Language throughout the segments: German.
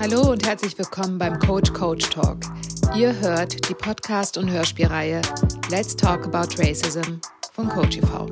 Hallo und herzlich willkommen beim Coach Talk. Ihr hört die Podcast- und Hörspielreihe Let's Talk About Racism von Coach e.V.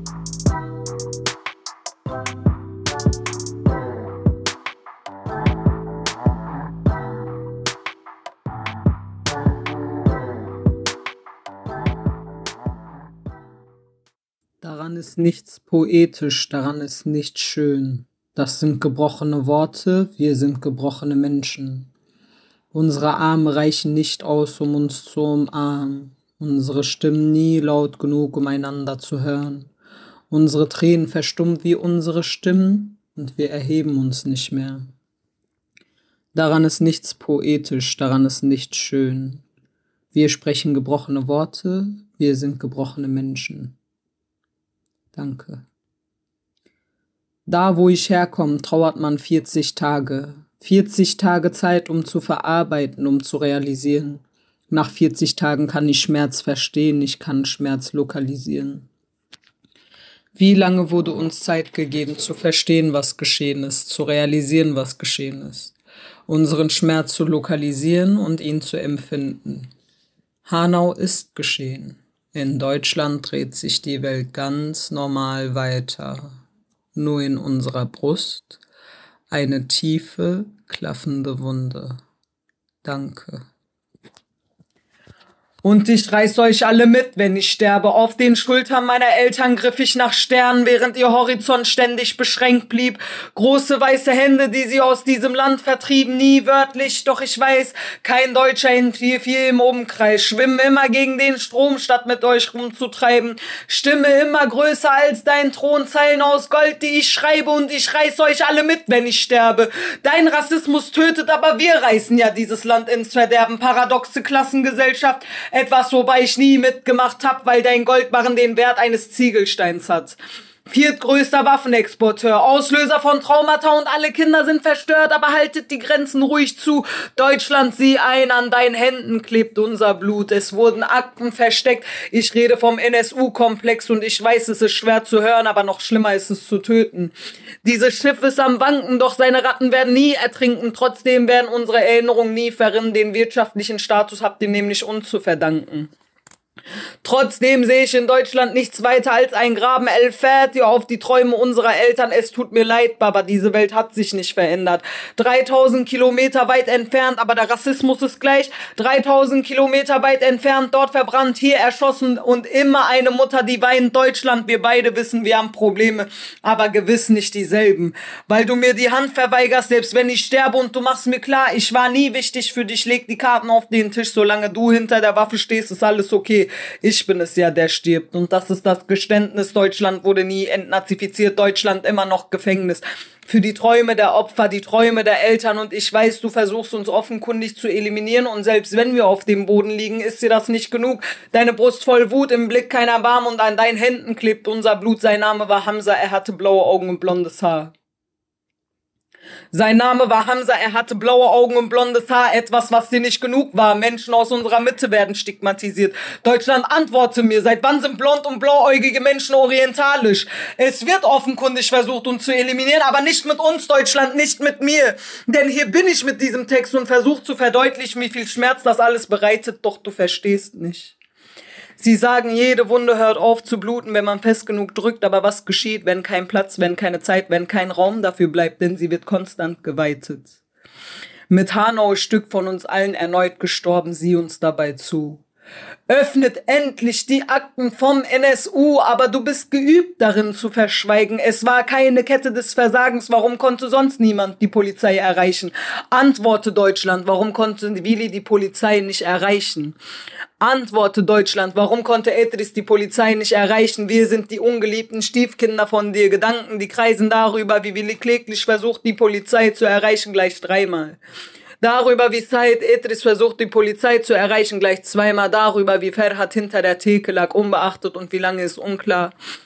Daran ist nichts poetisch, daran ist nichts schön. Das sind gebrochene Worte, wir sind gebrochene Menschen. Unsere Arme reichen nicht aus, um uns zu umarmen. Unsere Stimmen nie laut genug, um einander zu hören. Unsere Tränen verstummt wie unsere Stimmen und wir erheben uns nicht mehr. Daran ist nichts poetisch, daran ist nichts schön. Wir sprechen gebrochene Worte, wir sind gebrochene Menschen. Danke. Da, wo ich herkomme, trauert man 40 Tage. 40 Tage Zeit, um zu verarbeiten, um zu realisieren. Nach 40 Tagen kann ich Schmerz verstehen, ich kann Schmerz lokalisieren. Wie lange wurde uns Zeit gegeben, zu verstehen, was geschehen ist, zu realisieren, was geschehen ist, unseren Schmerz zu lokalisieren und ihn zu empfinden? Hanau ist geschehen. In Deutschland dreht sich die Welt ganz normal weiter. Nur in unserer Brust eine tiefe, klaffende Wunde. Danke. Und ich reiß euch alle mit, wenn ich sterbe. Auf den Schultern meiner Eltern griff ich nach Sternen, während ihr Horizont ständig beschränkt blieb. Große weiße Hände, die sie aus diesem Land vertrieben, nie wörtlich, doch ich weiß, kein Deutscher entfiel viel im Umkreis. Schwimm immer gegen den Strom, statt mit euch rumzutreiben. Stimme immer größer als dein Thron, Zeilen aus Gold, die ich schreibe, und ich reiß euch alle mit, wenn ich sterbe. Dein Rassismus tötet, aber wir reißen ja dieses Land ins Verderben. Paradoxe Klassengesellschaft, etwas, wobei ich nie mitgemacht hab, weil dein Goldbarren den Wert eines Ziegelsteins hat. Viertgrößter Waffenexporteur, Auslöser von Traumata, und alle Kinder sind verstört, aber haltet die Grenzen ruhig zu. Deutschland, sieh ein, an deinen Händen klebt unser Blut. Es wurden Akten versteckt. Ich rede vom NSU-Komplex und ich weiß, es ist schwer zu hören, aber noch schlimmer ist es zu töten. Dieses Schiff ist am Wanken, doch seine Ratten werden nie ertrinken. Trotzdem werden unsere Erinnerungen nie verrinnen. Den wirtschaftlichen Status habt ihr nämlich uns zu verdanken. Trotzdem sehe ich in Deutschland nichts weiter als ein Graben El-Fati auf die Träume unserer Eltern. Es tut mir leid, Baba, diese Welt hat sich nicht verändert. 3000 Kilometer weit entfernt, aber der Rassismus ist gleich. 3000 Kilometer weit entfernt, dort verbrannt, hier erschossen, und immer eine Mutter, die weint. Deutschland, wir beide wissen, wir haben Probleme, aber gewiss nicht dieselben. Weil du mir die Hand verweigerst, selbst wenn ich sterbe, und du machst mir klar, ich war nie wichtig für dich, leg die Karten auf den Tisch, solange du hinter der Waffe stehst, ist alles okay. Ich bin es ja, der stirbt. Und das ist das Geständnis. Deutschland wurde nie entnazifiziert. Deutschland immer noch Gefängnis. Für die Träume der Opfer, die Träume der Eltern. Und ich weiß, du versuchst uns offenkundig zu eliminieren. Und selbst wenn wir auf dem Boden liegen, ist dir das nicht genug. Deine Brust voll Wut, im Blick kein Erbarmen, und an deinen Händen klebt unser Blut. Sein Name war Hamza, er hatte blaue Augen und blondes Haar. Sein Name war Hamza, er hatte blaue Augen und blondes Haar, etwas, was dir nicht genug war. Menschen aus unserer Mitte werden stigmatisiert. Deutschland, antworte mir, seit wann sind blond und blauäugige Menschen orientalisch? Es wird offenkundig versucht, uns zu eliminieren, aber nicht mit uns, Deutschland, nicht mit mir. Denn hier bin ich mit diesem Text und versuche zu verdeutlichen, wie viel Schmerz das alles bereitet, doch du verstehst nicht. Sie sagen, jede Wunde hört auf zu bluten, wenn man fest genug drückt, aber was geschieht, wenn kein Platz, wenn keine Zeit, wenn kein Raum dafür bleibt, denn sie wird konstant geweitet. Mit Hanau ist Stück von uns allen erneut gestorben, sieh uns dabei zu. Öffnet endlich die Akten vom NSU, aber du bist geübt darin zu verschweigen. Es war keine Kette des Versagens, warum konnte sonst niemand die Polizei erreichen? Antworte Deutschland, warum konnte Willi die Polizei nicht erreichen? Antworte Deutschland, warum konnte Edris die Polizei nicht erreichen? Wir sind die ungeliebten Stiefkinder von dir. Gedanken, die kreisen darüber, wie Willi kläglich versucht, die Polizei zu erreichen, gleich 3-mal. Darüber, wie Said Edris versucht, die Polizei zu erreichen, gleich 2-mal. Darüber, wie Ferhat hinter der Theke lag, unbeachtet, und wie lange ist unklar.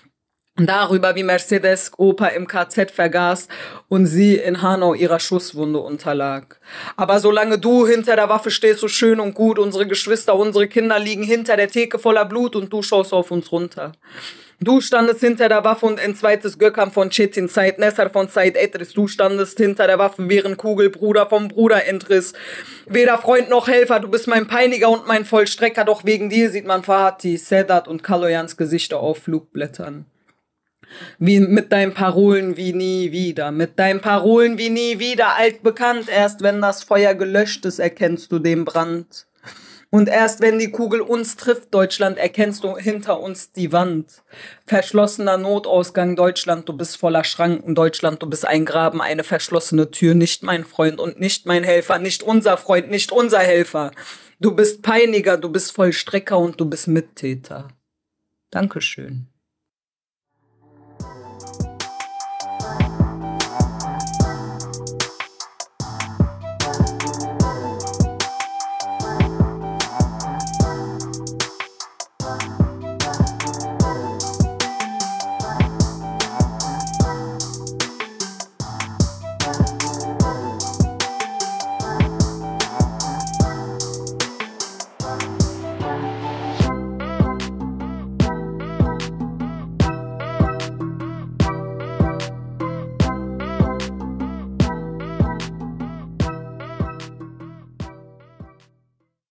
Darüber, wie Mercedes Opa im KZ vergaß und sie in Hanau ihrer Schusswunde unterlag. Aber solange du hinter der Waffe stehst, so schön und gut, unsere Geschwister, unsere Kinder liegen hinter der Theke voller Blut und du schaust auf uns runter. Du standest hinter der Waffe und entzweitest Gökhan von Çetin, Said Nesser von Said Edris. Du standest hinter der Waffe, während Kugel Bruder vom Bruder entriss. Weder Freund noch Helfer, du bist mein Peiniger und mein Vollstrecker, doch wegen dir sieht man Fatih, Sedat und Kaloyans Gesichter auf Flugblättern. Wie mit deinen Parolen wie nie wieder, mit deinen Parolen wie nie wieder, altbekannt. Erst wenn das Feuer gelöscht ist, erkennst du den Brand. Und erst wenn die Kugel uns trifft, Deutschland, erkennst du hinter uns die Wand. Verschlossener Notausgang, Deutschland, du bist voller Schranken, Deutschland, du bist ein Graben, eine verschlossene Tür, nicht mein Freund und nicht mein Helfer, nicht unser Freund, nicht unser Helfer. Du bist Peiniger, du bist Vollstrecker und du bist Mittäter. Dankeschön.